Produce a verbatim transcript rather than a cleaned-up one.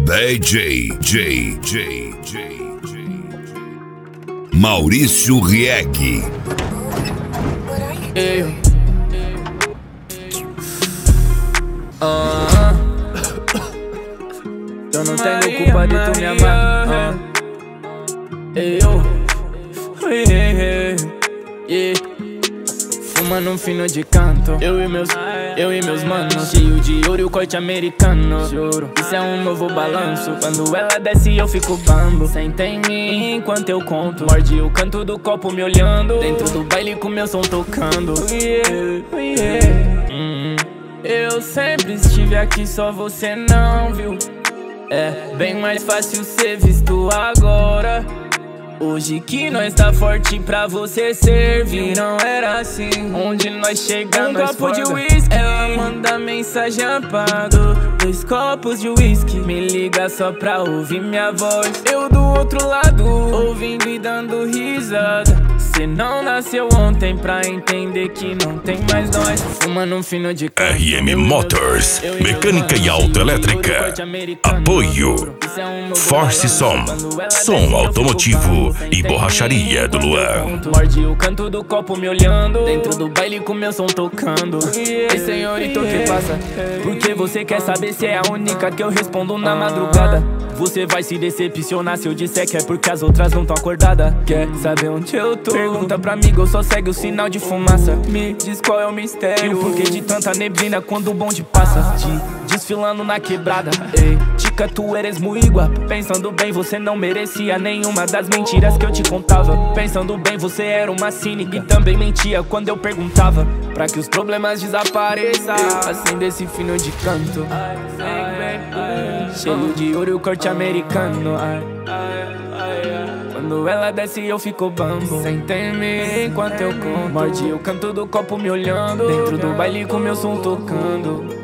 D J, J, J, J, J, Maurício Rieg. Eu. Uh, eu não tenho culpa de tu me amar. Uh. Eu. Yeah, yeah. Fumando um fino de canto. Eu e meus, eu e meus manos. Cheio de ouro e o corte americano. Juro, isso é um novo balanço. Quando ela desce eu fico bambo. Senta em mim enquanto eu conto. Morde o canto do copo me olhando. Dentro do baile com meu som tocando. Yeah, yeah. Hum, eu sempre estive aqui, só você não viu. É bem mais fácil ser visto agora. Hoje que nós tá forte pra você servir. Não era assim, onde nós chegamos. Um copo de whisky, ela manda mensagem apago. Dois copos de whisky, me liga só pra ouvir minha voz. Eu do outro lado, ouvindo e dando risada. Cê não nasceu ontem pra entender que não tem mais nós. Fumando um fino de canto. R M Motors, mecânica e autoelétrica. Apoio Force Som, som automotivo e borracharia do Luan. Morde o canto do copo me olhando. Dentro do baile com meu som tocando. Ei, senhorito, o que passa? Porque você quer saber se é a única que eu respondo na madrugada. Você vai se decepcionar se eu disser que é porque as outras não tão acordadas. Quer saber onde eu tô? Pergunta pra amigo, eu só segue o sinal de fumaça. Me diz qual é o mistério, e o porquê de tanta neblina quando o bonde passa. Te desfilando na quebrada. Ei, tica, tu eres muito guapa. Pensando bem, você não merecia nenhuma das mentiras que eu te contava. Pensando bem, você era uma cínica e também mentia quando eu perguntava. Pra que os problemas desapareçam, acenda esse fino de canto. Cheio de ouro e o corte americano. Quando ela desce eu fico bambo. Senta em mim enquanto eu conto. Morde o canto do copo me olhando. Dentro do baile com meu som tocando.